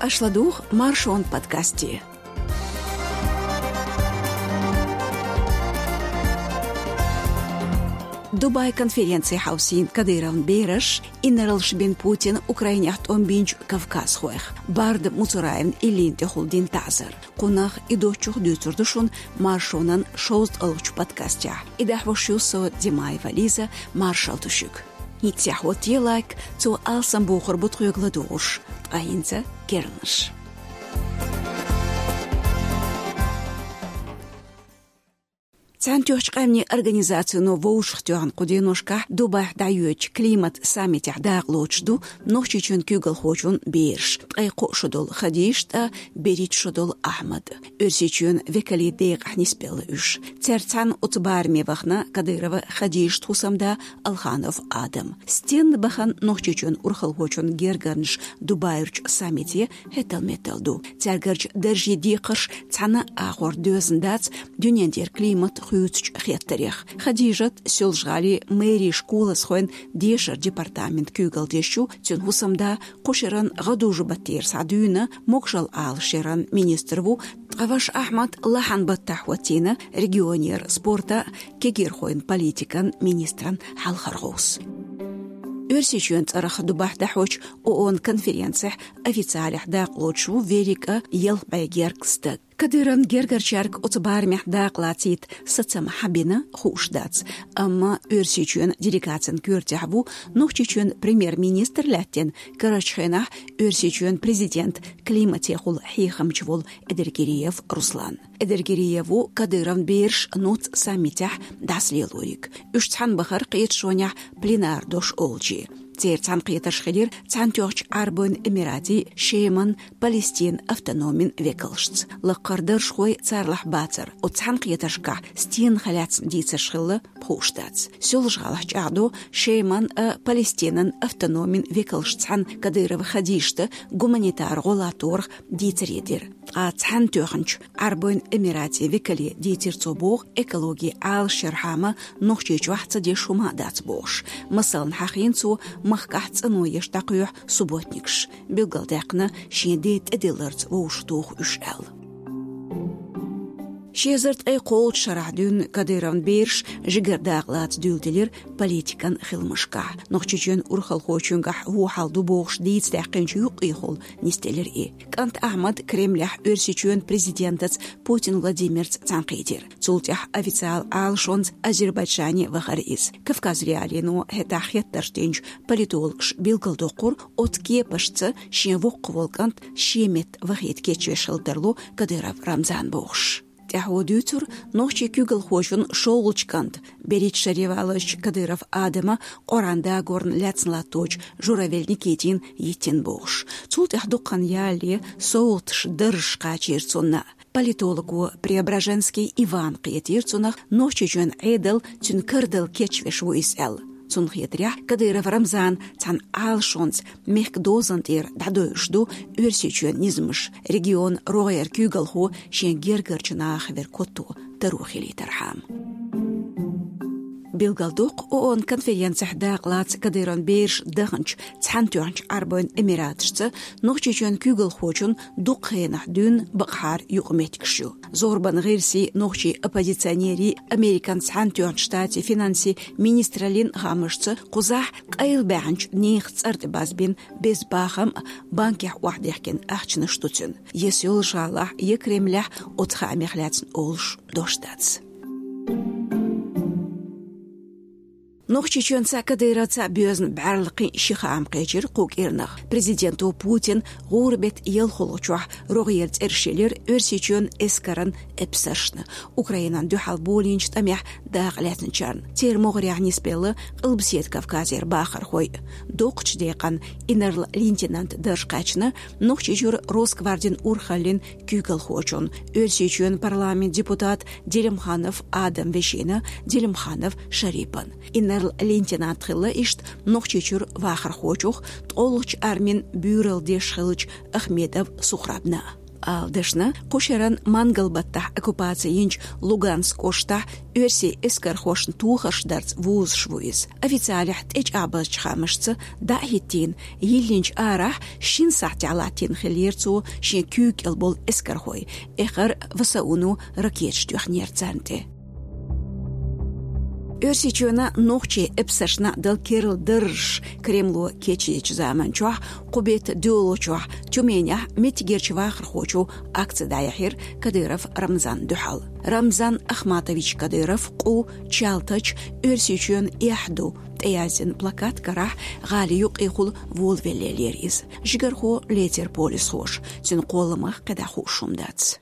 ашладух маршон подкасти. Дубай конференции хаусин Кадыров Бейраш иннералш бен Путин Украинахт он бинч Кавказ хуэх. Бард Муцураевн илин техулдин тазар. Кунах идочух дютурдушун маршонан шоуст алуч подкастя. Идахвошюсо Димаева Лиза маршал тушук. Нитсяхот елайк цу алсам бухар бутхуйгладуш. Аинца кернаш. Цантёчкамни организацию новоушхтён куденошка Дубай даюч климат саммит дааглочду нохчичун күгөл хочун бирш айко шодол хадишта берит шодол Ахмад өрсичун векали дейг ниспел үш церцан утбарми вахна Кадырова хадиш тусамда Алханов Адам стен бахан нохчичун урхал хочун герганш Дубайрч саммите хетал металду цергарч держи дикыш цана агор дөзөндац дүниендер климат хеттерих. Хадижат сёлжгали мэри школа схойн дешер департамент күгал дешу тюн хусамда кошеран гадужу батир садюна мокшал ал шеран министрву Аваш Ахмад лахан баттахватина регионер спорта кегир хойн политикан министран халхаргус. Өрсичун царах Дубай дахоч ООН конференция официалях дaqlочу верика елбайгеркстаг. Кадыран гергарчарк отбар мехдaqлатит сацам хабина хушдац. Амма өрсичун делегациян көртяхбу нохчичун премьер-министр латтен Карачхена өрсичун президент климатехул хихамчвул Эдергериев Руслан. Эдергериеву Кадыран берш нут саммитях даслилурик. Үштхан бахар қиетшоня пленар дош олчи. Церцан қиеташхилер цантёч арбон эмирати шейман Палестин автономин векалшц. Лаққардар шхой царлах бацар. Оцан қиеташка стен халяц дицашхилы пхуштац. Сёлжгалах чаду шейман Палестинан автономин векалшцан Кадырова хадишта гуманитар голаторг дицередер. А цантёханч арбон эмирати векали дицерцобуг экологи ал шерхама нохчич вахца дешума дацбош. Масалн хахинцу махкахц ану ештақух субботникш. Билгалдақна шендет эдилерц воуштух үшэл. Шезерт айқол шарахдун Кадыров берш жигердағлац дюлделер политикан хилмышка. Нохчичун урхал хочунгах вухалду боғш дейц дақинчу юқ ихол нестелер и. Кант Ахмад Кремлях өрсичун президентац Путин Владимирц цанқидер. Цултях официал алшонц Азербайджане вахариз. Кавказ реалину хетахеттарштенч политологш билгалдоқур от кепашца шенвоқ волкант шемет вахет кечвешылдарлу Кадыров Рамзан боғш. Тяхудютур нохчи күгл хочун шоулчкант берит шаривалыч Кадыров Адама оранда горн ляцнлаточ журавельникетин еттен бош. Цултях дукан яли соултш дыршка черцуна. Политологу Преображенский Иван Киетирцунах нохчи жөн эдл тюн кырдыл кечвеш вуисэл. Цунхетрях Кадыров Рамзан цан алшонц мехкдозантер дадойшду өрсичuen низмыш регион роер күгалху шен гергерчынах веркоту тарухили тархам. Билгалдук ООН конференция дaqlats Кадыров берш даханч цантуанч арбон эмиратшца нохчичuen күгал хочун дукхенах дун бахар югметкшу. Зорбан гирси нохчи оппозиционери американ цантуанч штати финанси министралин хамышца кузах қайлбанч нехцарт базбин без бахам банких вахдехкен ахчны штуцун. Есёл шалах екремлях отхамехляцн олш доштац. Нохчичун Кадыровца бёзн барлыкы шихам кечир кук ирнах. Президенту Путин гурбет ел холочуах рогерц эршелер өрсичун эскаран эпсашны. Украинан дюхал болинч тамях дағлятын чарн. Термогрях ниспелы ылбсет Кавказер бахар хой. Доқч дейқан инерл лейтенант дыршқачны нохчичур Росгвардин урхалин күгіл хочун. Өрсичун парламент депутат Делимханов Адам Вешина, Делимханов Шарипан. Лейтенант хилла ишт нохчичур вахар хочух толуч армин бюрел дешхилыч Ахмедов Сухрабна. алдышны кушеран мангалбаттах оккупациянч Луганск оштах өрси эскархошн тухашдарц вуз швуиз. Официалях тэч абаз чхамышцы да хиттин йиллинч арах шин сахтялатин хилирцу шин кюк элбол эскархой эхар васауну ракетш тюхнерцанте. Өрсичуна нохче эпсашна дал Кирилл Дырш Кремлу кечеч заманчуах кубет дюлочуах тюменя метигерчвах хочу акция даяхир Кадыров Рамзан Духал. Рамзан Ахматович Кадыров ку чалтач өрсичун яхду тязин плакат карах гали юқихул волвелелерис. Жигарху летер полис хош тюн қолымах кадаху шумдац.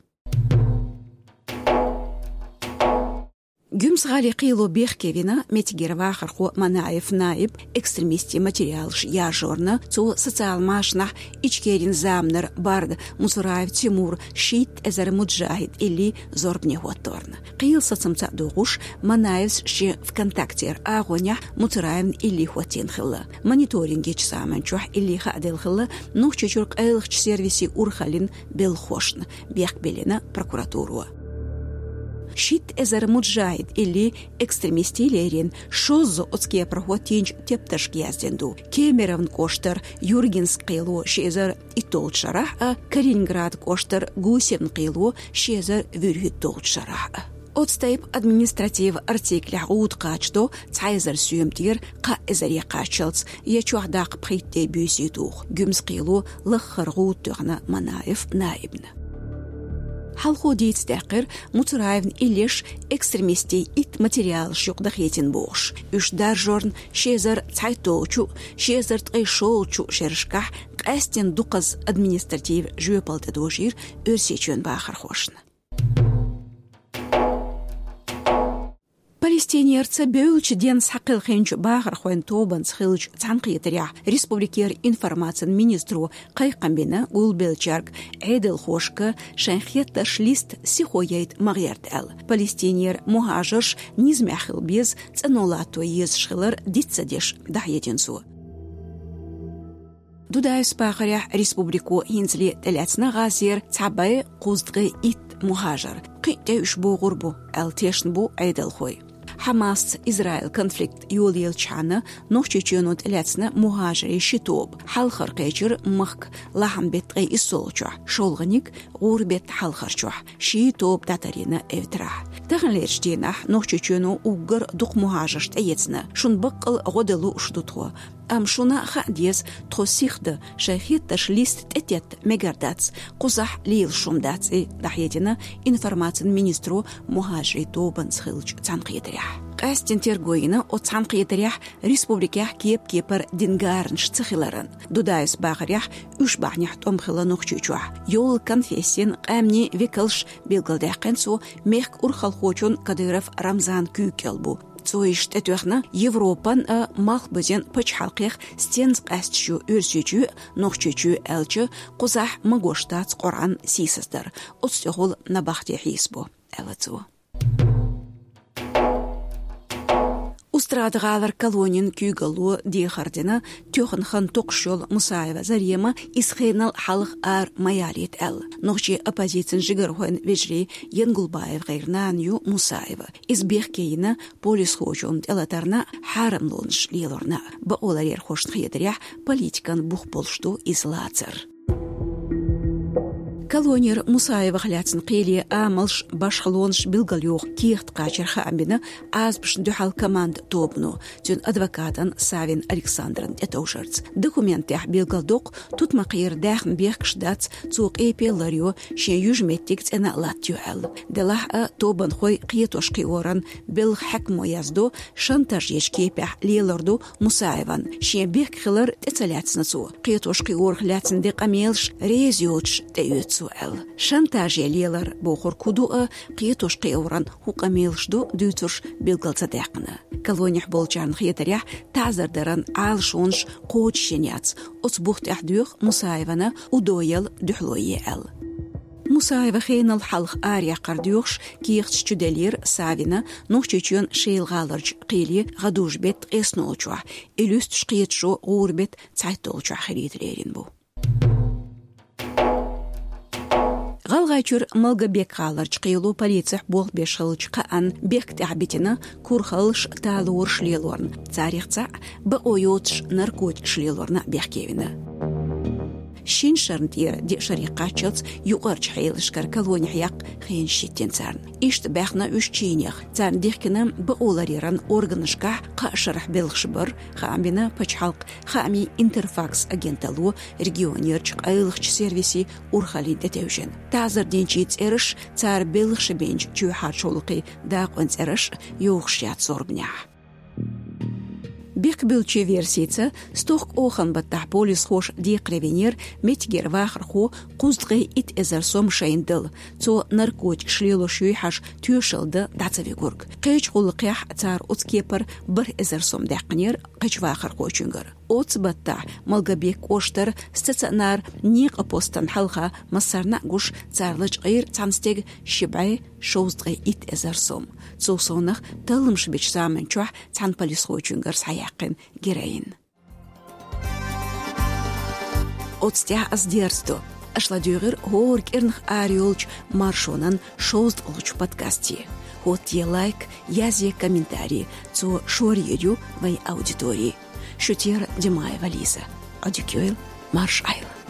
Гюмс гали қилу бехкевина метигерва харху Манаев наиб экстремисти материалш яжорна цу социал машнах ичкерин замнер бард Мусураев Тимур шит эзер муджахид или зорбне хоторна. Қил сацамца дугуш Манаевс ши ВКонтактер агоня Мусураев или хотин хилла. Мониторинги чсаманчух или хадел хилла нух чучурк элхч сервиси урхалин белхошн бехбелина прокуратуру. Шит эзер муджахид или экстремистилерин шозо отския прохотинч тепташки язденду. Кемеровн коштер Юргенс қилу шезер итолчарах, а Калининград коштер Гусин қилу шезер вюрхит толчарах. Отстайп административ артикля гуд качдо цайзер сүйемтир қа эзери качылц ячухдақ пхитте бюситух. Гюмс қилу лаххар гуд туғна Манаев наибна. Халху дейстәқір Мутураевн илеш экстремистей ит материал шуқдахетин бош. Үшдар жорн шезер цайтолчу, шезер тқайшолчу шершках қастен дуқаз административ жөпалды дожир өрсечен бақыр хошын. Палестинерцы бөйлчі ден сақыл хенч бағыр қойын тобын сқылыч цанқиетіря республикер информациян министру қайқамбені Гулбелчарк әйділ хошқы шәнхетті шлист сихояйт мағерд әл. Палестинер мухажырш низмәхіл без цанолату ез шқылыр дитсадеш дайетінсу. Дудайс бағыря республику хинзли тәләтсіна ғазер цабай қуздғы ит мухажыр. Қитте үш бұғыр бұ, әлтешін бұ әйділ хой. Хамас Израиль конфликт юлиел чана нохчечөнут элятсна мухажири шитоб халхар кечер махк лахамбет гай исолчу шолганик гурбет халхарчу шитоб татарина эвтра тахлерштина нохчечөну угар дук мухажишт эйцна шун бакыл годелу уштутхо ам шуна хадиес тхосихда шахит ташлист тетет мегардац кузах лил шумдац дахетина информацион министру мухажири тобан схилч цанқиетря Кастин тергоина от цанқиетря республиках кеп-кепер дингарнш цихиларын дудайс бағырях үш бағнях томхила нохчучуа йол конфессин қамни векалш белгалдаққансу мехк урхалхочун Кадыров Рамзан күйкелбу Цоишт этуахна Европан махбазен пачхалқих стенз қастчу өрсючу нохчучу элчу қузах магоштац Қоран сисаздыр. Отстехол на бахте хисбу. Элацу. Устрадғалар колонин күйгалу дейхардина тёхынхан тоқшол Мусаева Зарема исхейнал халық ар маялет әл. Нохчи оппозицин жигархуэн вежри Янгулбаев ғайрнан ю Мусаева. Избехкейна полис хочун элатарна харамлонш лилорна. Ба оларер хошн хедрях политикан бух болшту излацар. Колонер Мусаева хляцин қили амалш башхалонш билгалюх кихт қачер хамбина азбш дюхал команд тобну тюн адвокатан Савин Александран этожерц. Документях билгалдоқ тут мақир дахн бехкшдац цуқ эпелларио ше южметтик цена латтюэл. Делах тобан хой қиетошқи оран бил хакмо язду шантаж ешкепях лилорду Мусаеван ше бехкхилар тецаляцнацу. Қиетошқи ор хляцин деқамелш резиоч теюц Шантаж елелер бохор кудуа қиетош қиоран хуқамелшду дүйцуш билгалца дәқіні. Колониях болчан қиетарях тазардаран алшонш қоч шеняц. Оцбухтях дүйх Мусаевана удоял дүйхлойе әл. Мусаева хейнал халх ария қардүйхш киехч чуделер Савина нухчечен шейлғаларч қили ғадужбет эснолчуа. Илюстш қиетшу ғурбет цайтолчуа херитлерин бу. Алгачур Малгабек халарч қиылу полиция бол бешылыч қаан бек тәбетіні курхалыш талуыр шлелорн. Царихца ба ойотш наркотик шлелорна беккевіні. Шин шарнтир де шарикачылц юғарч хейлышкар колонияяқ хейн шеттен царн. Ишт бәхна үш чейнех. Царн дехкіні ба олариран органышқа қашырах белғшыбыр, қамбіні пачхалq, қами интерфакс агенталу регионерчик айлықч сервиси урхали детеужен. Тазыр денчиц эрыш цар белғшы бенч чуйхар шолықи дақонц эрыш юғшят сорбнях. Бек билчи версица стох охан баттах полис хош декревенер метгер вахрху куздгы ит эзерсом шайндыл. Цо наркотик шлело шуйхаш тюшылды дацавигург. Кыч хулқях цар уцкепер бір эзерсом дақнер кыч вахрху чунгар. Оц баттах Малгабек оштар стационар ниқ апостан халха масарна гуш царлыч гайр цанстег шибай шоуздгы ит эзерсом. Цо сонах талым шбич самын чуах цан полис хочунгар саяқын героин. Отстя аздерсто. Ашладюгер хорг эрнх ариолч маршонан шоуздгылыч подкасти. Хот е лайк, язе комментарий, цо шорьерю вай аудитории. Шутер Димаева Лиза. Адюкюэл Марш Айл.